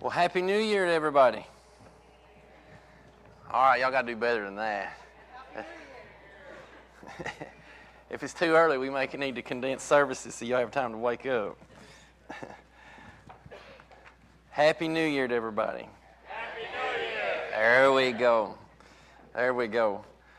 Well, Happy New Year to everybody. All right, y'all got to do better than that. If it's too early, we may need to condense services so y'all have time to wake up. Happy New Year to everybody. Happy New Year. There we go. There we go.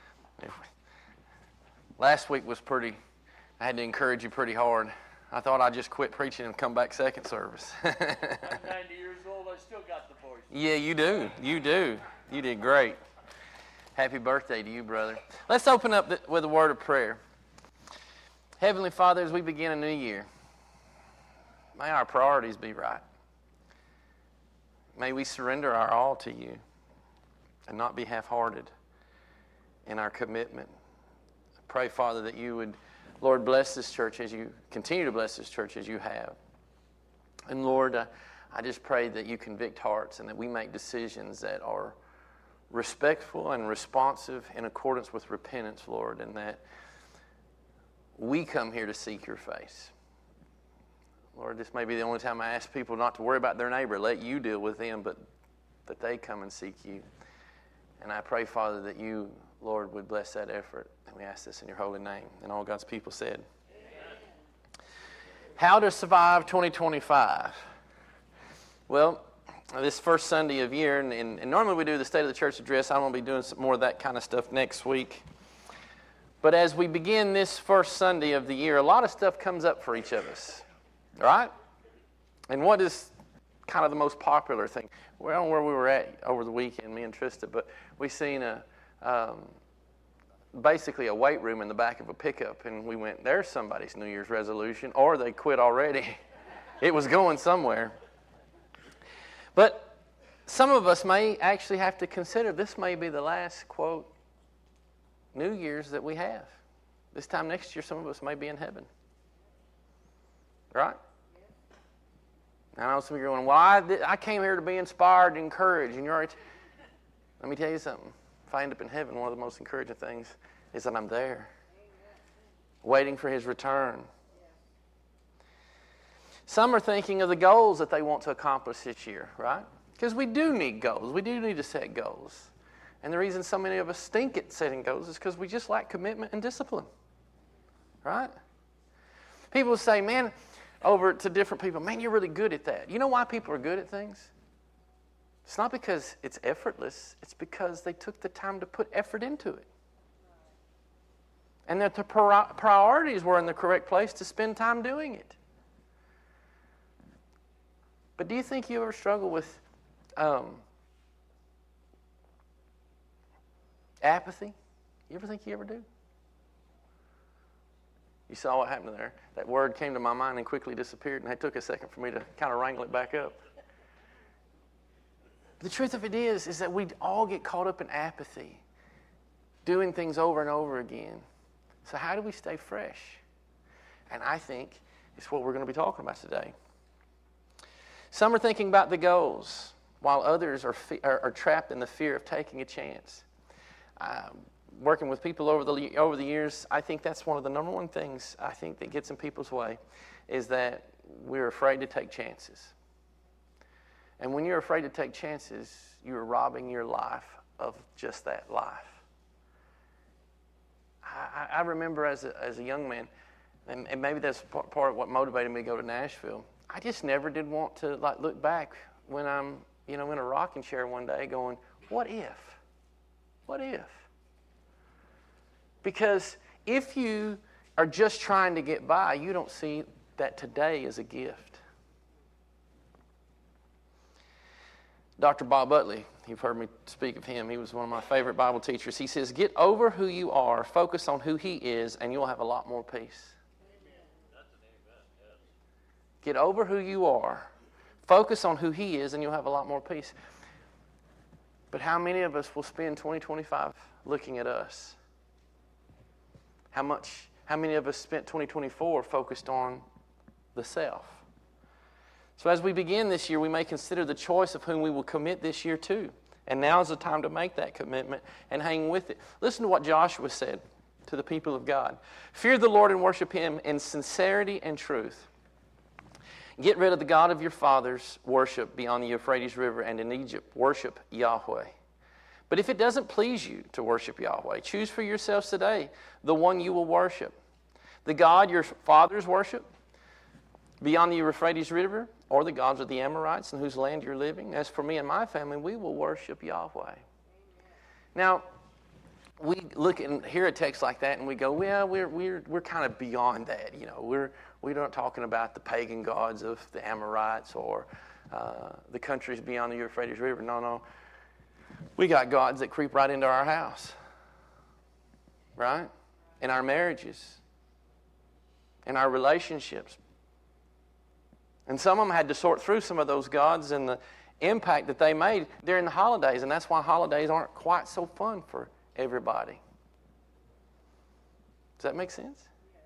Last week was I had to encourage you pretty hard. I thought I'd just quit preaching and come back second service. I'm 90 years old. I still got the voice. Yeah, you do. You do. You did great. Happy birthday to you, brother. Let's open up with a word of prayer. Heavenly Father, as we begin a new year, may our priorities be right. May we surrender our all to you and not be half-hearted in our commitment. I pray, Father, that you would, Lord, bless this church as you continue to bless this church as you have. And Lord, I just pray that you convict hearts and that we make decisions that are respectful and responsive in accordance with repentance, Lord, and that we come here to seek your face. Lord, this may be the only time I ask people not to worry about their neighbor. Let you deal with them, but that they come and seek you. And I pray, Father, that you, Lord, would bless that effort. And we ask this in your holy name. And all God's people said. Amen. How to survive 2025. Well, this first Sunday of year, and normally we do the State of the Church address. I'm going to be doing some more of that kind of stuff next week. But as we begin this first Sunday of the year, a lot of stuff comes up for each of us. Right? And what is kind of the most popular thing? Well, where we were at over the weekend, me and Trista, but we seen basically a weight room in the back of a pickup, and we went, there's somebody's New Year's resolution, or they quit already. It was going somewhere. But some of us may actually have to consider this may be the last, quote, New Year's that we have. This time next year, some of us may be in heaven. Right? I know some of you are going, well, I came here to be inspired and encouraged. And you're already let me tell you something. If I end up in heaven, one of the most encouraging things is that I'm there, waiting for his return. Some are thinking of the goals that they want to accomplish this year, right? Because we do need goals. We do need to set goals. And the reason so many of us stink at setting goals is because we just lack commitment and discipline, right? People say, man, over to different people, man, you're really good at that. You know why people are good at things? It's not because it's effortless. It's because they took the time to put effort into it. And that the priorities were in the correct place to spend time doing it. But do you think you ever struggle with apathy? You ever think you ever do? You saw what happened there. That word came to my mind and quickly disappeared, and it took a second for me to kind of wrangle it back up. The truth of it is that we all get caught up in apathy, doing things over and over again. So how do we stay fresh? And I think it's what we're going to be talking about today. Some are thinking about the goals, while others are trapped in the fear of taking a chance. Working with people over the years, I think that's one of the number one things I think that gets in people's way is that we're afraid to take chances. And when you're afraid to take chances, you're robbing your life of just that life. I remember as a young man, and maybe that's part of what motivated me to go to Nashville. I just never did want to look back when I'm in a rocking chair one day going, what if? What if? Because if you are just trying to get by, you don't see that today as a gift. Dr. Bob Utley, you've heard me speak of him. He was one of my favorite Bible teachers. He says, get over who you are, focus on who he is, and you'll have a lot more peace. Get over who you are, focus on who he is, and you'll have a lot more peace. But how many of us will spend 2025 looking at us? How many of us spent 2024 focused on the self? So as we begin this year, we may consider the choice of whom we will commit this year to. And now is the time to make that commitment and hang with it. Listen to what Joshua said to the people of God. Fear the Lord and worship him in sincerity and truth. Get rid of the God of your fathers' worship beyond the Euphrates River, and in Egypt worship Yahweh. But if it doesn't please you to worship Yahweh, choose for yourselves today the one you will worship. The God your fathers worship beyond the Euphrates River, or the gods of the Amorites in whose land you're living. As for me and my family, we will worship Yahweh. Now, we look and hear a text like that and we go, well, we're kind of beyond that. You know, we're not talking about the pagan gods of the Amorites or the countries beyond the Euphrates River. No. We got gods that creep right into our house, right? In our marriages, in our relationships. And some of them had to sort through some of those gods and the impact that they made during the holidays. And that's why holidays aren't quite so fun for everybody. Does that make sense?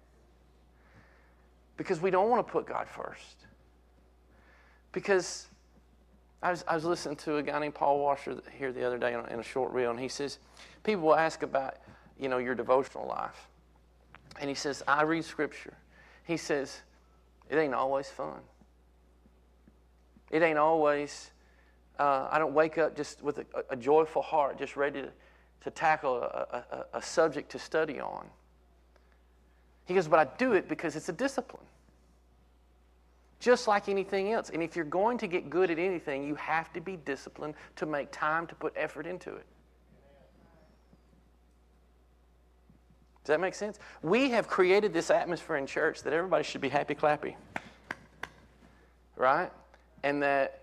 Because we don't want to put God first. Because I was listening to a guy named Paul Washer here the other day in a short reel, and he says, people will ask about, your devotional life. And he says, I read Scripture. He says, it ain't always fun. It ain't always, I don't wake up just with a joyful heart, just ready to tackle a subject to study on. He goes, but I do it because it's a discipline. Just like anything else. And if you're going to get good at anything, you have to be disciplined to make time to put effort into it. Does that make sense? We have created this atmosphere in church that everybody should be happy clappy. Right? And that,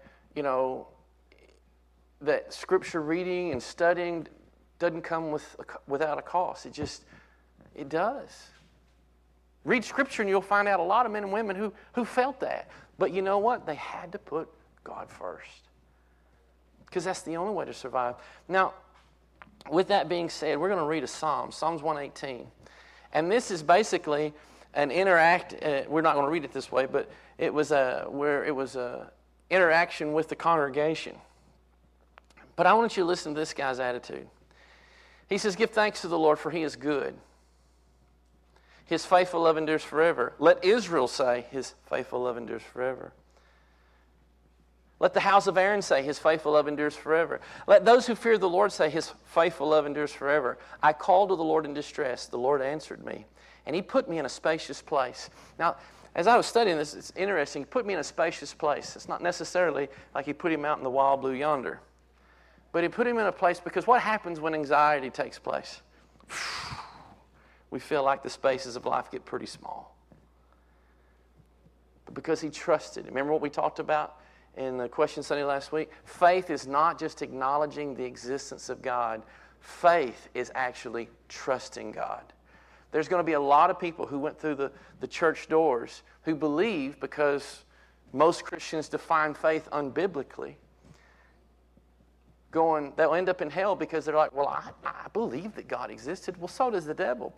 that Scripture reading and studying doesn't come without a cost. It does. Read Scripture and you'll find out a lot of men and women who felt that. But you know what? They had to put God first. Because that's the only way to survive. Now, with that being said, we're going to read a psalm, Psalms 118. And this is basically an we're not going to read it this way, but it was a interaction with the congregation. But I want you to listen to this guy's attitude. He says, give thanks to the Lord, for He is good. His faithful love endures forever. Let Israel say, His faithful love endures forever. Let the house of Aaron say, His faithful love endures forever. Let those who fear the Lord say, His faithful love endures forever. I called to the Lord in distress. The Lord answered me, and He put me in a spacious place. Now, as I was studying this, it's interesting. He put me in a spacious place. It's not necessarily like He put him out in the wild blue yonder. But He put him in a place because what happens when anxiety takes place? We feel like the spaces of life get pretty small. But because he trusted. Remember what we talked about in the Question Sunday last week? Faith is not just acknowledging the existence of God. Faith is actually trusting God. There's going to be a lot of people who went through the church doors who believe, because most Christians define faith unbiblically, they'll end up in hell because they're like, well, I believe that God existed. Well, so does the devil.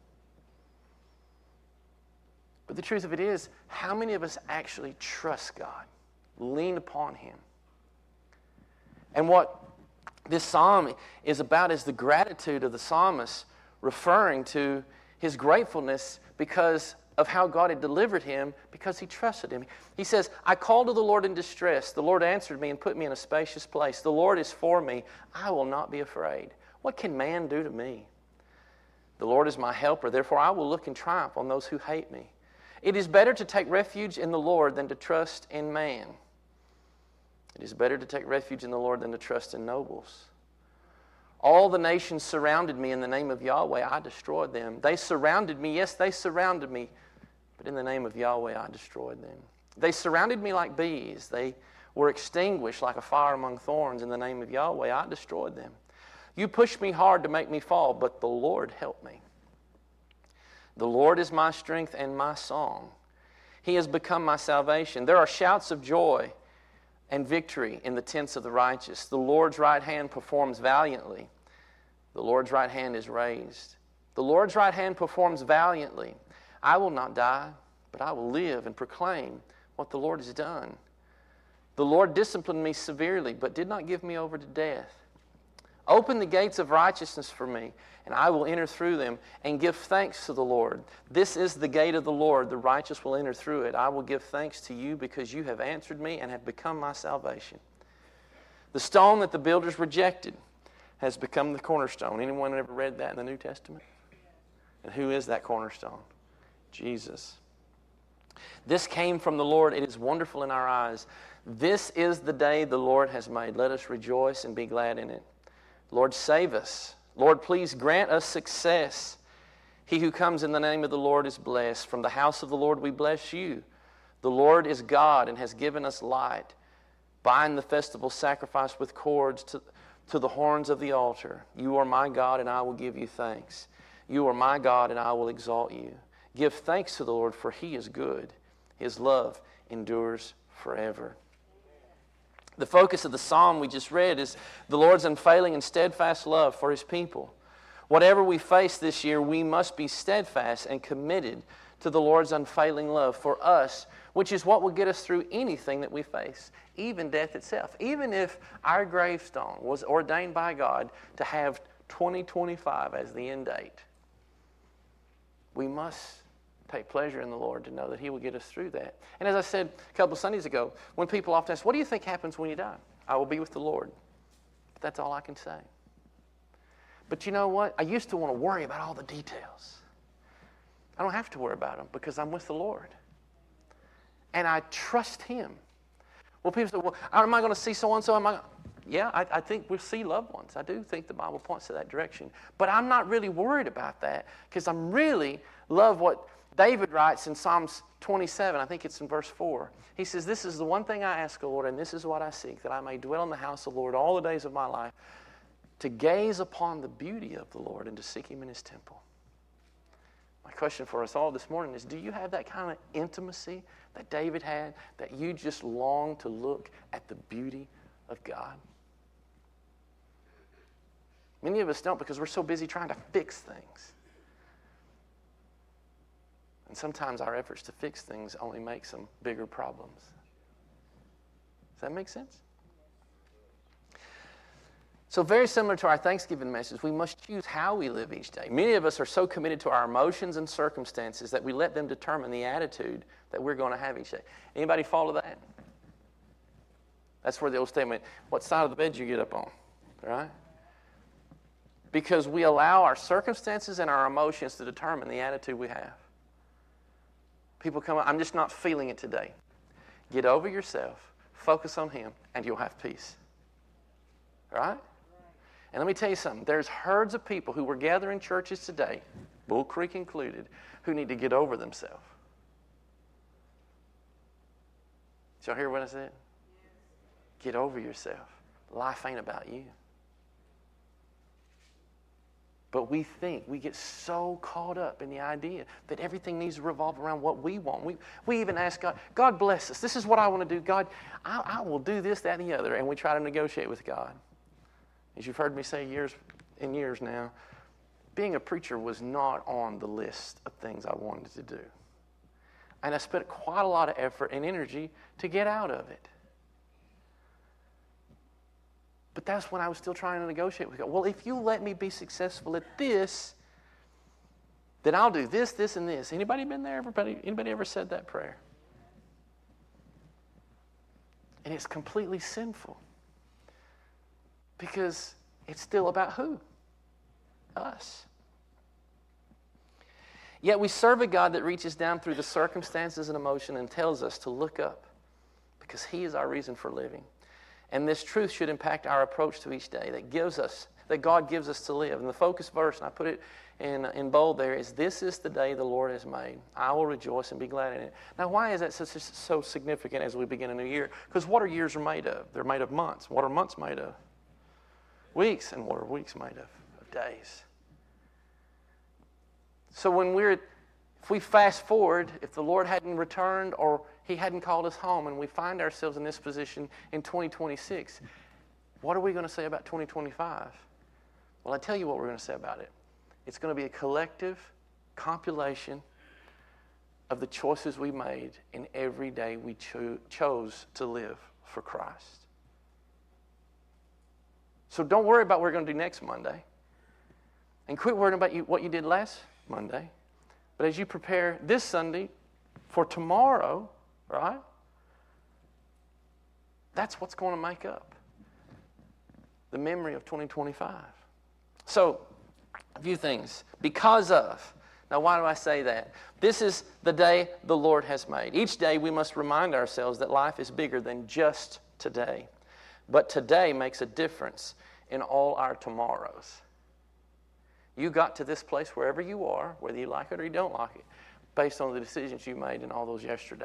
But the truth of it is, how many of us actually trust God, lean upon Him? And what this psalm is about is the gratitude of the psalmist, referring to his gratefulness because of how God had delivered him, because he trusted Him. He says, I called to the Lord in distress. The Lord answered me and put me in a spacious place. The Lord is for me. I will not be afraid. What can man do to me? The Lord is my helper. Therefore, I will look in triumph on those who hate me. It is better to take refuge in the Lord than to trust in man. It is better to take refuge in the Lord than to trust in nobles. All the nations surrounded me in the name of Yahweh. I destroyed them. They surrounded me. Yes, they surrounded me. But in the name of Yahweh, I destroyed them. They surrounded me like bees. They were extinguished like a fire among thorns. In the name of Yahweh, I destroyed them. You pushed me hard to make me fall, but the Lord helped me. The Lord is my strength and my song. He has become my salvation. There are shouts of joy and victory in the tents of the righteous. The Lord's right hand performs valiantly. The Lord's right hand is raised. The Lord's right hand performs valiantly. I will not die, but I will live and proclaim what the Lord has done. The Lord disciplined me severely, but did not give me over to death. Open the gates of righteousness for me, and I will enter through them and give thanks to the Lord. This is the gate of the Lord. The righteous will enter through it. I will give thanks to you because you have answered me and have become my salvation. The stone that the builders rejected has become the cornerstone. Anyone ever read that in the New Testament? And who is that cornerstone? Jesus. This came from the Lord. It is wonderful in our eyes. This is the day the Lord has made. Let us rejoice and be glad in it. Lord, save us. Lord, please grant us success. He who comes in the name of the Lord is blessed. From the house of the Lord we bless you. The Lord is God and has given us light. Bind the festival sacrifice with cords to the horns of the altar. You are my God, and I will give you thanks. You are my God, and I will exalt you. Give thanks to the Lord, for he is good. His love endures forever. The focus of the psalm we just read is the Lord's unfailing and steadfast love for his people. Whatever we face this year, we must be steadfast and committed to the Lord's unfailing love for us, which is what will get us through anything that we face, even death itself. Even if our gravestone was ordained by God to have 2025 as the end date, we must take pleasure in the Lord to know that he will get us through that. And as I said a couple of Sundays ago, when people often ask, what do you think happens when you die? I will be with the Lord. But that's all I can say. But you know what? I used to want to worry about all the details. I don't have to worry about them because I'm with the Lord. And I trust him. Well, people say, well, am I going to see so-and-so? Yeah, I think we'll see loved ones. I do think the Bible points to that direction. But I'm not really worried about that because I really love what David writes in Psalms 27. I think it's in verse 4. He says, this is the one thing I ask, O Lord, and this is what I seek, that I may dwell in the house of the Lord all the days of my life, to gaze upon the beauty of the Lord and to seek him in his temple. My question for us all this morning is, do you have that kind of intimacy that David had, that you just long to look at the beauty of God? Many of us don't because we're so busy trying to fix things. And sometimes our efforts to fix things only make some bigger problems. Does that make sense? So very similar to our Thanksgiving message, we must choose how we live each day. Many of us are so committed to our emotions and circumstances that we let them determine the attitude that we're going to have each day. Anybody follow that? That's where the old statement, what side of the bed you get up on, right? Because we allow our circumstances and our emotions to determine the attitude we have. People come up, I'm just not feeling it today. Get over yourself, focus on him, and you'll have peace. Right? And let me tell you something. There's herds of people who were gathering churches today, Bull Creek included, who need to get over themselves. Did y'all hear what I said? Get over yourself. Life ain't about you. But we get so caught up in the idea that everything needs to revolve around what we want. We even ask God, God bless us. This is what I want to do. God, I will do this, that, and the other. And we try to negotiate with God. As you've heard me say years now, being a preacher was not on the list of things I wanted to do. And I spent quite a lot of effort and energy to get out of it. But that's when I was still trying to negotiate with God. Well, if you let me be successful at this, then I'll do this, this, and this. Anybody been there? Anybody ever said that prayer? And it's completely sinful. Because it's still about who? Us. Yet we serve a God that reaches down through the circumstances and emotion and tells us to look up because he is our reason for living. And this truth should impact our approach to each day that God gives us to live. And the focus verse, and I put it in bold there, is this is the day the Lord has made. I will rejoice and be glad in it. Now, why is that so significant as we begin a new year? Because what are years made of? They're made of months. What are months made of? Weeks. And what are weeks made of? Of days. So if we fast forward, if the Lord hadn't returned or he hadn't called us home and we find ourselves in this position in 2026, what are we going to say about 2025? Well, I tell you what we're going to say about it. It's going to be a collective compilation of the choices we made in every day we chose to live for Christ. So don't worry about what we're going to do next Monday. And quit worrying about what you did last Monday. But as you prepare this Sunday for tomorrow, right? That's what's going to make up the memory of 2025. So, a few things. Because of. Now, why do I say that? This is the day the Lord has made. Each day we must remind ourselves that life is bigger than just today. But today makes a difference in all our tomorrows. You got to this place wherever you are, whether you like it or you don't like it, based on the decisions you made in all those yesterdays.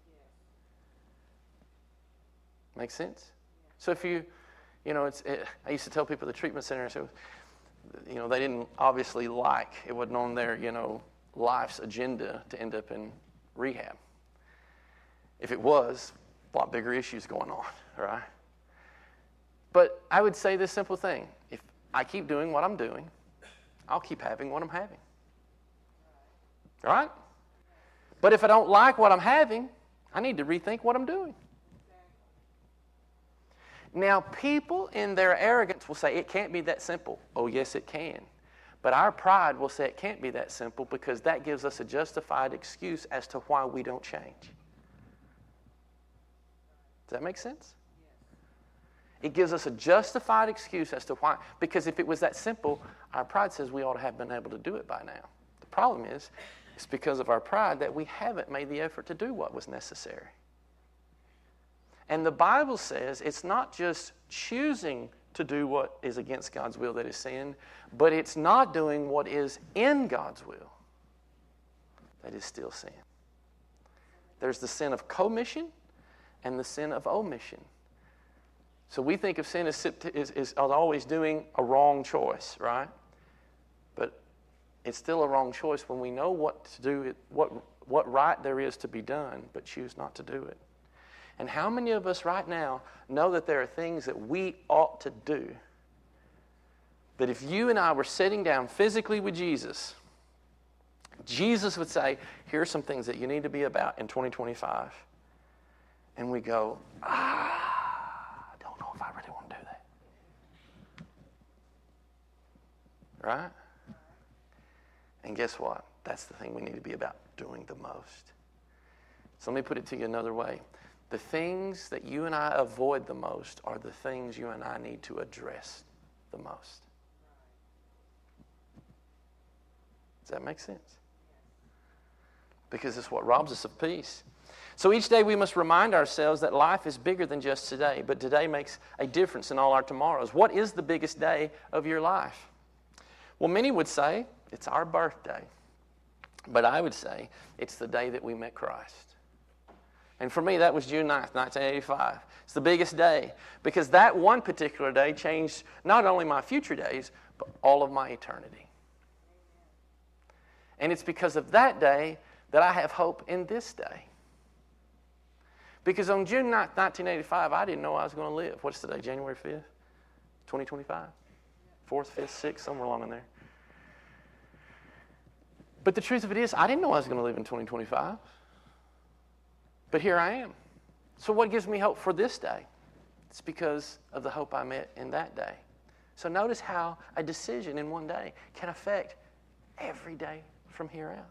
Make sense? So if I used to tell people at the treatment center, so, they didn't obviously it wasn't on their, life's agenda to end up in rehab. If it was, a lot bigger issues going on, right? But I would say this simple thing. If I keep doing what I'm doing, I'll keep having what I'm having. All right? But if I don't like what I'm having, I need to rethink what I'm doing. Now, people in their arrogance will say, it can't be that simple. Oh, yes, it can. But our pride will say it can't be that simple because that gives us a justified excuse as to why we don't change. Does that make sense? It gives us a justified excuse as to why. Because if it was that simple, our pride says we ought to have been able to do it by now. The problem is, it's because of our pride that we haven't made the effort to do what was necessary. And the Bible says it's not just choosing to do what is against God's will that is sin, but it's not doing what is in God's will that is still sin. There's the sin of commission and the sin of omission. So we think of sin as always doing a wrong choice, right? But it's still a wrong choice when we know what to do, what right there is to be done, but choose not to do it. And how many of us right now know that there are things that we ought to do, that if you and I were sitting down physically with Jesus, Jesus would say, here are some things that you need to be about in 2025. And we go, I don't know if I really want to do that. Right? And guess what? That's the thing we need to be about, doing the most. So let me put it to you another way. The things that you and I avoid the most are the things you and I need to address the most. Does that make sense? Because it's what robs us of peace. So each day we must remind ourselves that life is bigger than just today, but today makes a difference in all our tomorrows. What is the biggest day of your life? Well, many would say it's our birthday, but I would say it's the day that we met Christ. And for me, that was June 9th, 1985. It's the biggest day because that one particular day changed not only my future days, but all of my eternity. And it's because of that day that I have hope in this day. Because on June 9th, 1985, I didn't know I was going to live. What's today, January 5th, 2025? 4th, 5th, 6th, somewhere along in there. But the truth of it is, I didn't know I was going to live in 2025. But here I am. So what gives me hope for this day? It's because of the hope I met in that day. So notice how a decision in one day can affect every day from here out.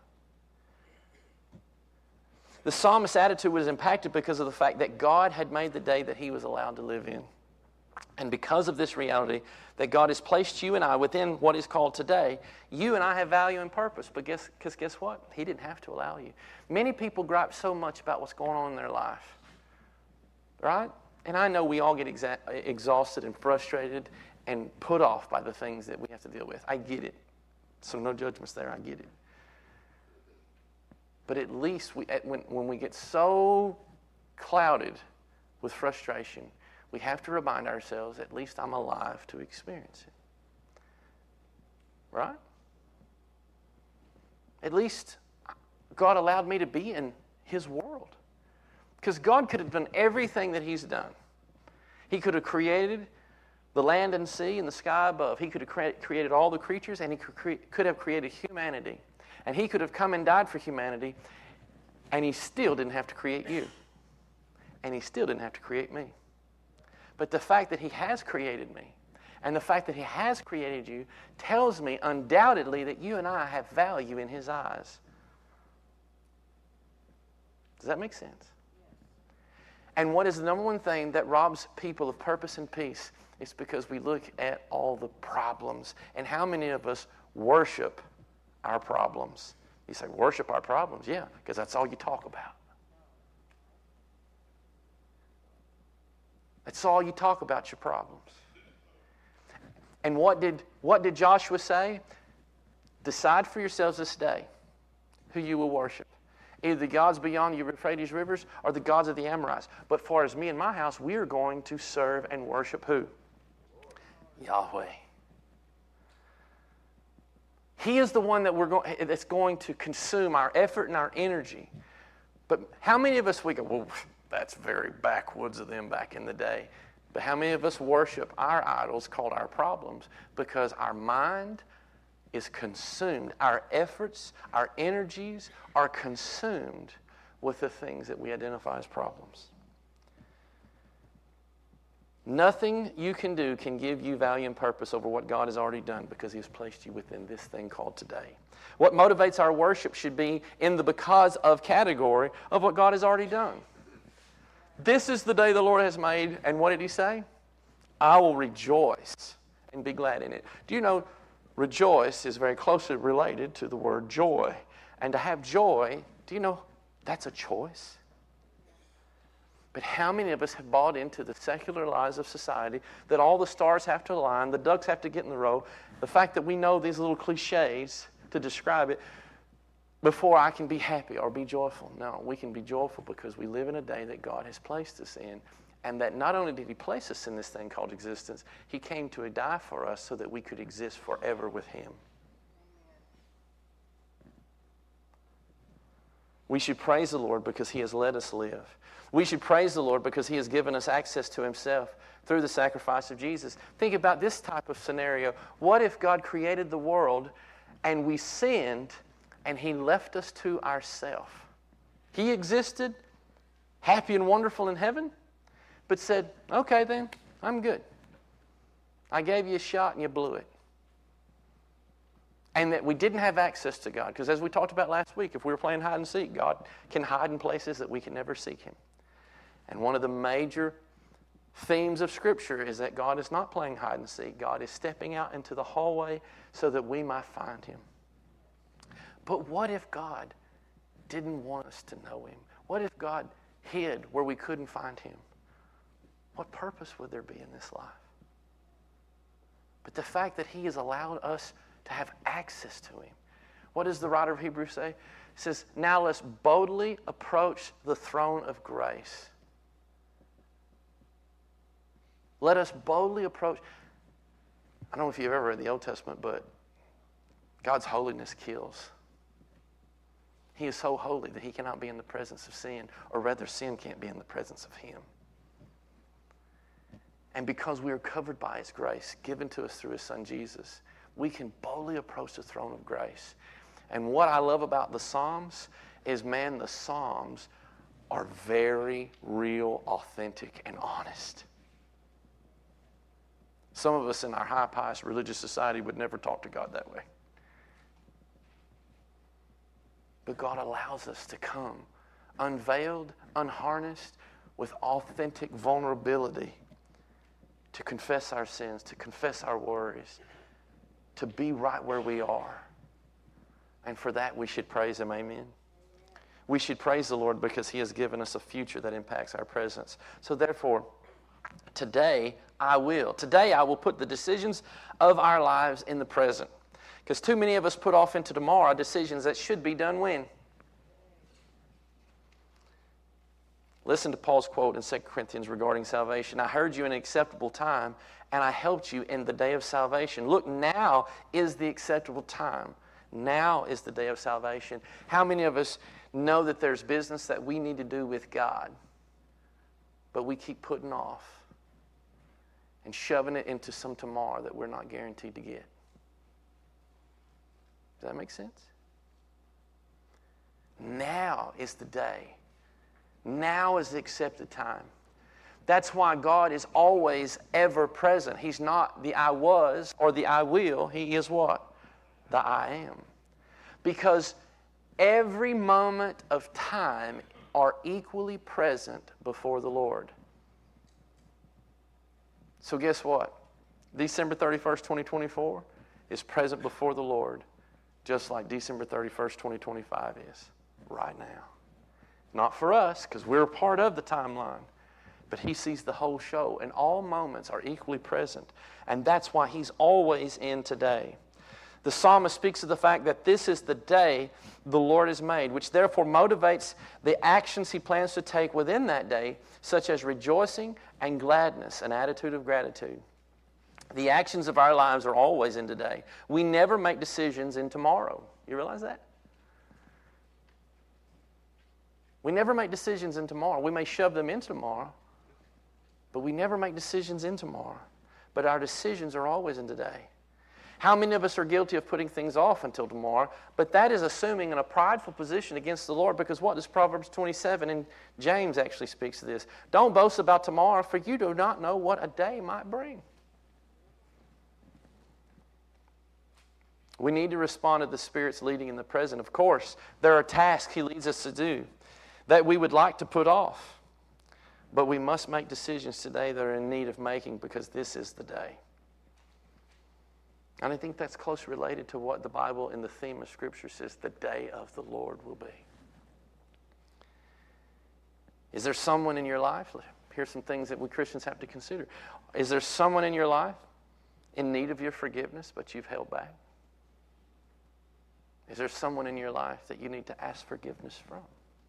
The psalmist's attitude was impacted because of the fact that God had made the day that he was allowed to live in. And because of this reality, that God has placed you and I within what is called today, you and I have value and purpose. But guess what? He didn't have to allow you. Many people gripe so much about what's going on in their life. Right? And I know we all get exhausted and frustrated and put off by the things that we have to deal with. I get it. So no judgments there. I get it. But at least when we get so clouded with frustration, we have to remind ourselves, at least I'm alive to experience it. Right? At least God allowed me to be in his world. Because God could have done everything that he's done. He could have created the land and sea and the sky above. He could have created all the creatures, and he could have created humanity. And he could have come and died for humanity, and he still didn't have to create you. And he still didn't have to create me. But the fact that he has created me And the fact that He has created you tells me undoubtedly that you and I have value in His eyes. Does that make sense? And what is the number one thing that robs people of purpose and peace? It's because we look at all the problems. And how many of us worship our problems? You say, worship our problems? Yeah, because that's all you talk about. That's all you talk about, your problems. And what did Joshua say? Decide for yourselves this day who you will worship. Either the gods beyond the Euphrates rivers or the gods of the Amorites. But for as me and my house, we are going to serve and worship who? Yahweh. He is the one that's going to consume our effort and our energy. But how many of us, we go, well, that's very backwoods of them back in the day. But how many of us worship our idols called our problems because our mind is consumed. Our efforts, our energies are consumed with the things that we identify as problems. Nothing you can do can give you value and purpose over what God has already done because He has placed you within this thing called today. What motivates our worship should be in the because of category of what God has already done. This is the day the Lord has made, and what did He say? I will rejoice and be glad in it. Do you know rejoice is very closely related to the word joy. And to have joy, do you know that's a choice? But how many of us have bought into the secular lies of society that all the stars have to align, the ducks have to get in the row, the fact that we know these little cliches to describe it before I can be happy or be joyful? No, we can be joyful because we live in a day that God has placed us in. And that not only did He place us in this thing called existence, He came to die for us so that we could exist forever with Him. We should praise the Lord because He has let us live. We should praise the Lord because He has given us access to Himself through the sacrifice of Jesus. Think about this type of scenario. What if God created the world and we sinned and He left us to ourselves? He existed, happy and wonderful in heaven, but said, okay then, I'm good. I gave you a shot and you blew it. And that we didn't have access to God. Because as we talked about last week, if we were playing hide and seek, God can hide in places that we can never seek Him. And one of the major themes of Scripture is that God is not playing hide and seek. God is stepping out into the hallway so that we might find Him. But what if God didn't want us to know Him? What if God hid where we couldn't find Him? What purpose would there be in this life? But the fact that He has allowed us to have access to Him. What does the writer of Hebrews say? He says, now let's boldly approach the throne of grace. Let us boldly approach. I don't know if you've ever read the Old Testament, but God's holiness kills. He is so holy that He cannot be in the presence of sin, or rather sin can't be in the presence of Him. And because we are covered by His grace, given to us through His Son Jesus, we can boldly approach the throne of grace. And what I love about the Psalms is, man, the Psalms are very real, authentic, and honest. Some of us in our high pious religious society would never talk to God that way. But God allows us to come unveiled, unharnessed, with authentic vulnerability to confess our sins, to confess our worries, to be right where we are. And for that, we should praise Him. Amen. We should praise the Lord because He has given us a future that impacts our presence. So therefore, today I will put the decisions of our lives in the present. Because too many of us put off into tomorrow decisions that should be done when? Listen to Paul's quote in 2 Corinthians regarding salvation. I heard you in an acceptable time, and I helped you in the day of salvation. Look, now is the acceptable time. Now is the day of salvation. How many of us know that there's business that we need to do with God, but we keep putting off and shoving it into some tomorrow that we're not guaranteed to get? Does that make sense? Now is the day. Now is the accepted time. That's why God is always ever present. He's not the I was or the I will. He is what? The I am. Because every moment of time are equally present before the Lord. So guess what? December 31st, 2024 is present before the Lord, just like December 31st, 2025 is right now. Not for us, because we're a part of the timeline, but He sees the whole show, and all moments are equally present. And that's why He's always in today. The psalmist speaks of the fact that this is the day the Lord has made, which therefore motivates the actions He plans to take within that day, such as rejoicing and gladness, an attitude of gratitude. The actions of our lives are always in today. We never make decisions in tomorrow. You realize that? We never make decisions in tomorrow. We may shove them in tomorrow, but we never make decisions in tomorrow. But our decisions are always in today. How many of us are guilty of putting things off until tomorrow? But that is assuming in a prideful position against the Lord, because what does Proverbs 27 and James actually speaks to this? Don't boast about tomorrow, for you do not know what a day might bring. We need to respond to the Spirit's leading in the present. Of course, there are tasks He leads us to do that we would like to put off. But we must make decisions today that are in need of making, because this is the day. And I think that's closely related to what the Bible in the theme of Scripture says the day of the Lord will be. Is there someone in your life? Here's some things that we Christians have to consider. Is there someone in your life in need of your forgiveness, but you've held back? Is there someone in your life that you need to ask forgiveness from?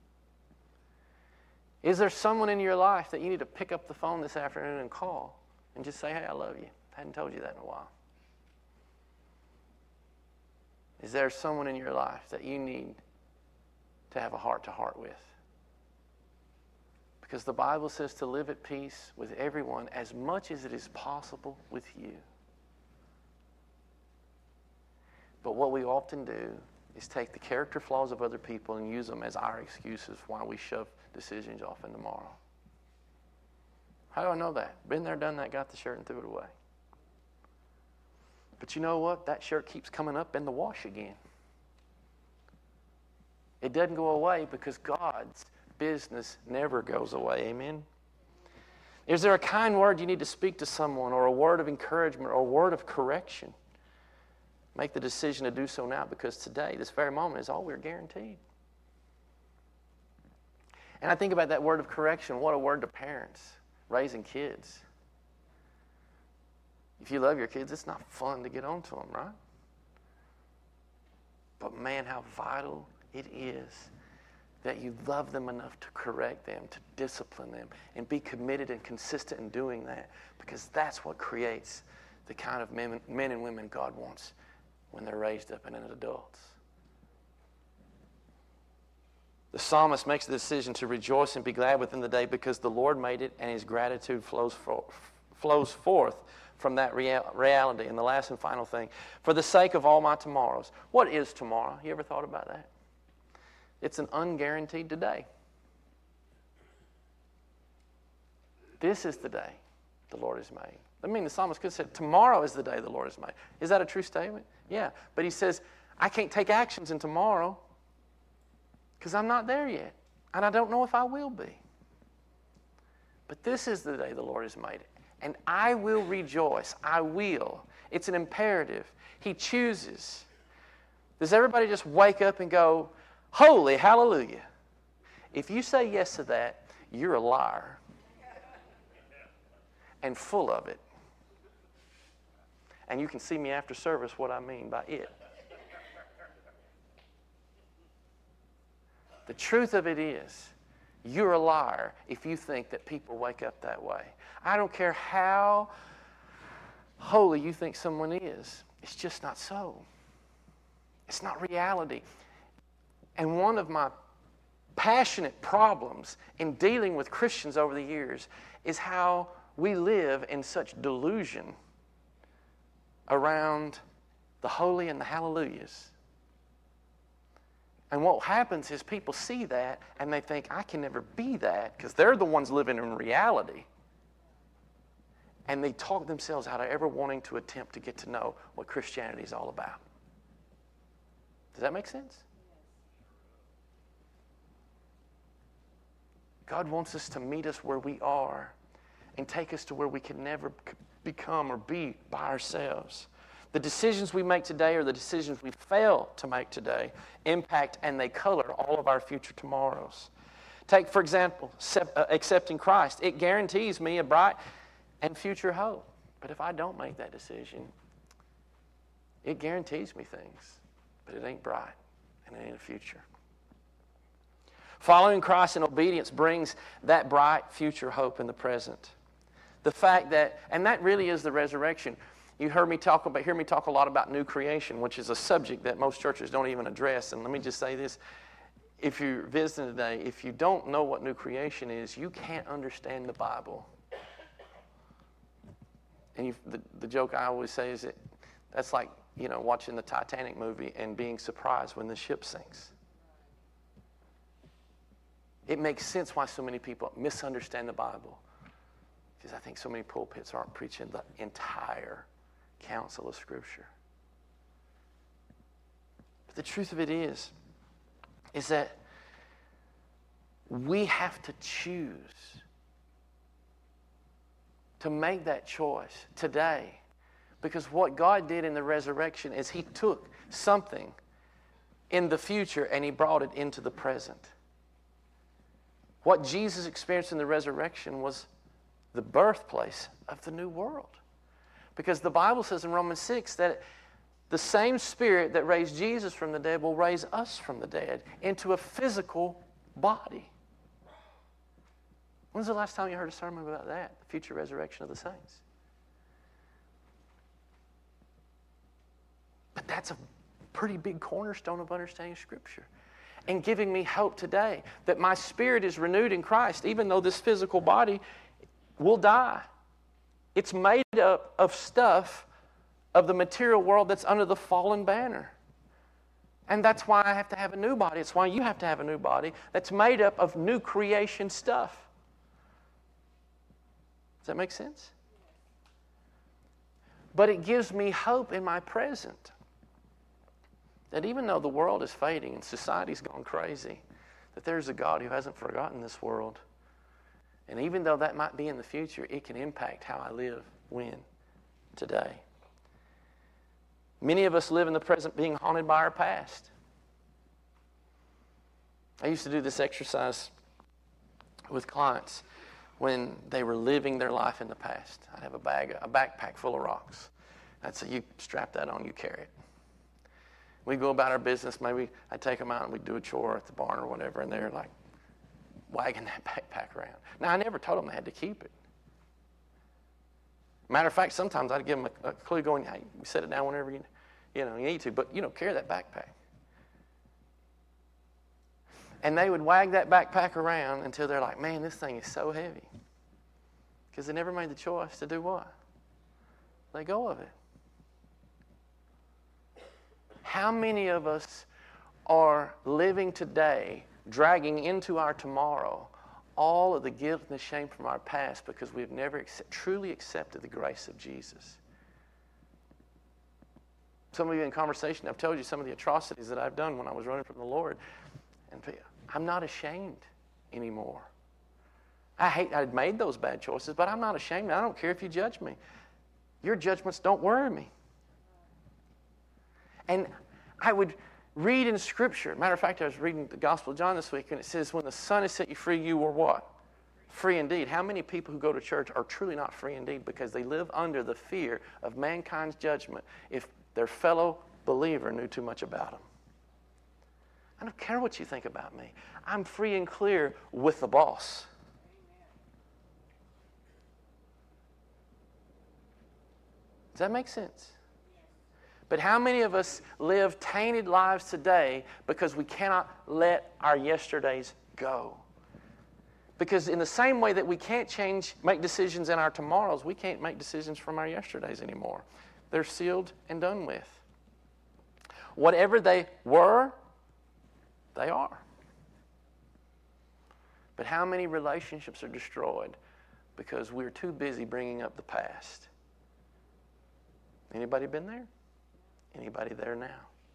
Is there someone in your life that you need to pick up the phone this afternoon and call and just say, hey, I love you? I hadn't told you that in a while. Is there someone in your life that you need to have a heart-to-heart with? Because the Bible says to live at peace with everyone as much as it is possible with you. But what we often do is take the character flaws of other people and use them as our excuses why we shove decisions off in tomorrow. How do I know that? Been there, done that, got the shirt and threw it away. But you know what? That shirt keeps coming up in the wash again. It doesn't go away because God's business never goes away. Amen? Is there a kind word you need to speak to someone, or a word of encouragement, or a word of correction? Make the decision to do so now, because today, this very moment, is all we're guaranteed. And I think about that word of correction. What a word to parents raising kids. If you love your kids, it's not fun to get on to them, right? But man, how vital it is that you love them enough to correct them, to discipline them, and be committed and consistent in doing that, because that's what creates the kind of men and women God wants when they're raised up and as adults. The psalmist makes the decision to rejoice and be glad within the day because the Lord made it, and His gratitude flows forth from that reality. And the last and final thing, for the sake of all my tomorrows. What is tomorrow? You ever thought about that? It's an unguaranteed today. This is the day the Lord has made. I mean, the psalmist could have said, tomorrow is the day the Lord has made. Is that a true statement? Yeah. But he says, I can't take actions in tomorrow because I'm not there yet. And I don't know if I will be. But this is the day the Lord has made. And I will rejoice. I will. It's an imperative. He chooses. Does everybody just wake up and go, holy hallelujah? If you say yes to that, you're a liar. And full of it. And you can see me after service what I mean by it. The truth of it is, you're a liar if you think that people wake up that way. I don't care how holy you think someone is. It's just not so. It's not reality. And one of my passionate problems in dealing with Christians over the years is how we live in such delusion around the holy and the hallelujahs. And what happens is people see that and they think, I can never be that, because they're the ones living in reality. And they talk themselves out of ever wanting to attempt to get to know what Christianity is all about. Does that make sense? God wants us to meet us where we are and take us to where we can never become or be by ourselves. The decisions we make today or the decisions we fail to make today impact and they color all of our future tomorrows. Take, for example, accepting Christ. It guarantees me a bright and future hope. But if I don't make that decision, it guarantees me things, but it ain't bright and it ain't a future. Following Christ in obedience brings that bright future hope in the present. The fact that, and that really is the resurrection. You hear me talk a lot about new creation, which is a subject that most churches don't even address. And let me just say this. If you're visiting today, if you don't know what new creation is, you can't understand the Bible. And the joke I always say is that's like, watching the Titanic movie and being surprised when the ship sinks. It makes sense why so many people misunderstand the Bible. Because I think so many pulpits aren't preaching the entire counsel of Scripture. But the truth of it is that we have to choose to make that choice today. Because what God did in the resurrection is He took something in the future and He brought it into the present. What Jesus experienced in the resurrection was the birthplace of the new world. Because the Bible says in Romans 6 that the same Spirit that raised Jesus from the dead will raise us from the dead into a physical body. When's the last time you heard a sermon about that? The future resurrection of the saints. But that's a pretty big cornerstone of understanding Scripture. And giving me hope today that my spirit is renewed in Christ, even though this physical body will die. It's made up of stuff of the material world that's under the fallen banner. And that's why I have to have a new body. It's why you have to have a new body that's made up of new creation stuff. Does that make sense? But it gives me hope in my present. That even though the world is fading and society's gone crazy, that there's a God who hasn't forgotten this world. And even though that might be in the future, it can impact how I live, today. Many of us live in the present being haunted by our past. I used to do this exercise with clients when they were living their life in the past. I'd have a backpack full of rocks. I'd say, you strap that on, you carry it. We'd go about our business. Maybe I'd take them out and we'd do a chore at the barn or whatever, and they're like wagging that backpack around. Now, I never told them they had to keep it. Matter of fact, sometimes I'd give them a clue going, hey, you set it down whenever you need to, but, carry that backpack. And they would wag that backpack around until they're like, man, this thing is so heavy. Because they never made the choice to do what? Let go of it. How many of us are living today, dragging into our tomorrow, all of the guilt and the shame from our past because we've never truly accepted the grace of Jesus? Some of you in conversation, I've told you some of the atrocities that I've done when I was running from the Lord. And I'm not ashamed anymore. I'd made those bad choices, but I'm not ashamed. I don't care if you judge me. Your judgments don't worry me. And I would read in Scripture. Matter of fact, I was reading the Gospel of John this week, and it says, when the Son has set you free, you were what? Free indeed. How many people who go to church are truly not free indeed because they live under the fear of mankind's judgment if their fellow believer knew too much about them? I don't care what you think about me. I'm free and clear with the boss. Does that make sense? But how many of us live tainted lives today because we cannot let our yesterdays go? Because in the same way that we can't make decisions in our tomorrows, we can't make decisions from our yesterdays anymore. They're sealed and done with. Whatever they were, they are. But how many relationships are destroyed because we're too busy bringing up the past. Anybody been there? Anybody there now?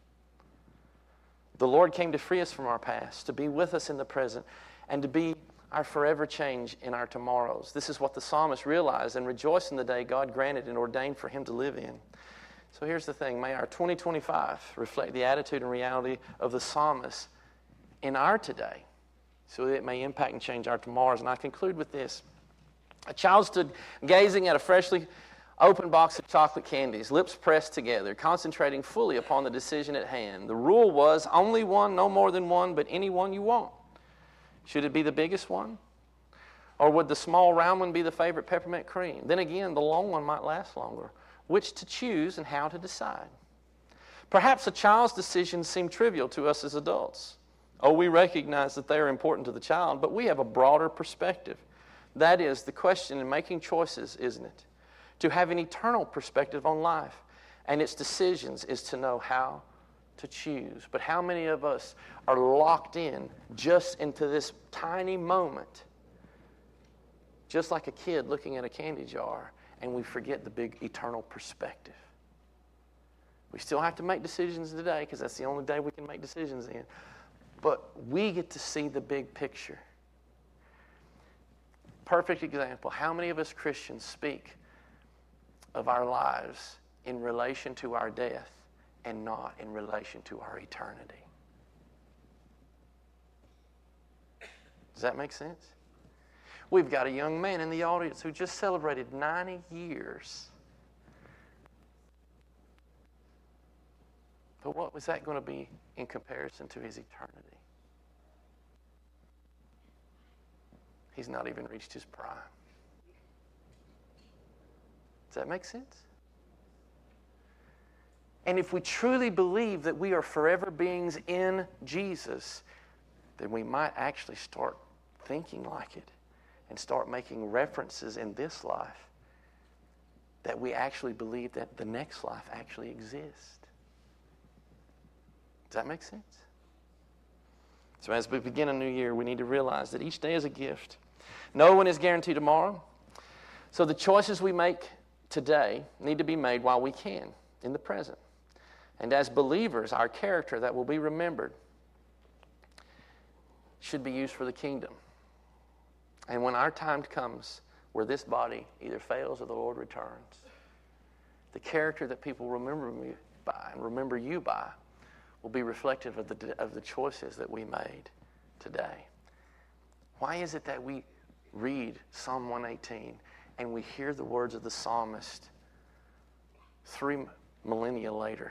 The Lord came to free us from our past, to be with us in the present, and to be our forever change in our tomorrows. This is what the psalmist realized and rejoiced in the day God granted and ordained for him to live in. So here's the thing. May our 2025 reflect the attitude and reality of the psalmist in our today, so that it may impact and change our tomorrows. And I conclude with this. A child stood gazing at a freshly open box of chocolate candies, lips pressed together, concentrating fully upon the decision at hand. The rule was only one, no more than one, but any one you want. Should it be the biggest one? Or would the small round one be the favorite peppermint cream? Then again, the long one might last longer. Which to choose and how to decide? Perhaps a child's decisions seem trivial to us as adults. Oh, we recognize that they are important to the child, but we have a broader perspective. That is the question in making choices, isn't it? To have an eternal perspective on life and its decisions is to know how to choose. But how many of us are locked in just into this tiny moment, just like a kid looking at a candy jar, and we forget the big eternal perspective? We still have to make decisions today because that's the only day we can make decisions in. But we get to see the big picture. Perfect example. How many of us Christians speak of our lives in relation to our death and not in relation to our eternity? Does that make sense? We've got a young man in the audience who just celebrated 90 years. But what was that going to be in comparison to his eternity? He's not even reached his prime. Does that make sense? And if we truly believe that we are forever beings in Jesus, then we might actually start thinking like it and start making references in this life that we actually believe that the next life actually exists. Does that make sense? So as we begin a new year, we need to realize that each day is a gift. No one is guaranteed tomorrow. So the choices we make today need to be made while we can, in the present. And as believers, our character that will be remembered should be used for the kingdom. And when our time comes where this body either fails or the Lord returns, the character that people remember me by and remember you by will be reflective of the choices that we made today. Why is it that we read Psalm 118 and we hear the words of the psalmist 3 millennia later?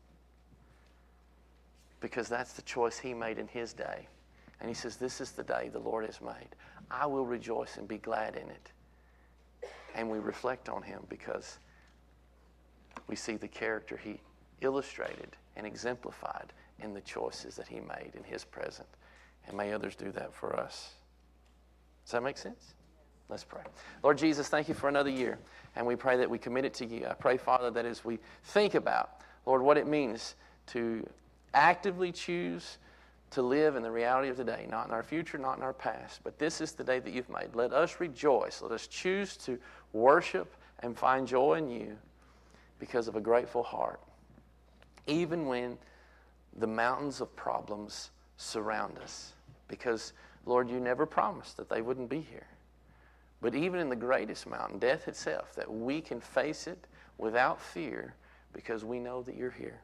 Because that's the choice he made in his day. And he says, this is the day the Lord has made. I will rejoice and be glad in it. And we reflect on him because we see the character he illustrated and exemplified in the choices that he made in his present. And may others do that for us. Does that make sense? Let's pray. Lord Jesus, thank you for another year. And we pray that we commit it to you. I pray, Father, that as we think about, Lord, what it means to actively choose to live in the reality of today, not in our future, not in our past, but this is the day that you've made. Let us rejoice. Let us choose to worship and find joy in you because of a grateful heart, even when the mountains of problems surround us. Because, Lord, you never promised that they wouldn't be here. But even in the greatest mountain, death itself, that we can face it without fear because we know that you're here.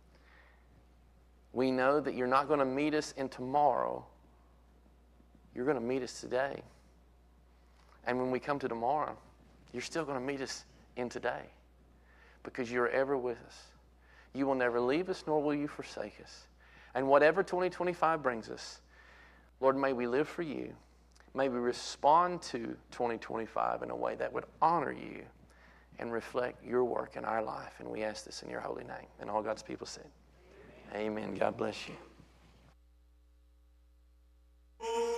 We know that you're not going to meet us in tomorrow. You're going to meet us today. And when we come to tomorrow, you're still going to meet us in today because you're ever with us. You will never leave us, nor will you forsake us. And whatever 2025 brings us, Lord, may we live for you. May we respond to 2025 in a way that would honor you and reflect your work in our life. And we ask this in your holy name. And all God's people said, Amen. God bless you.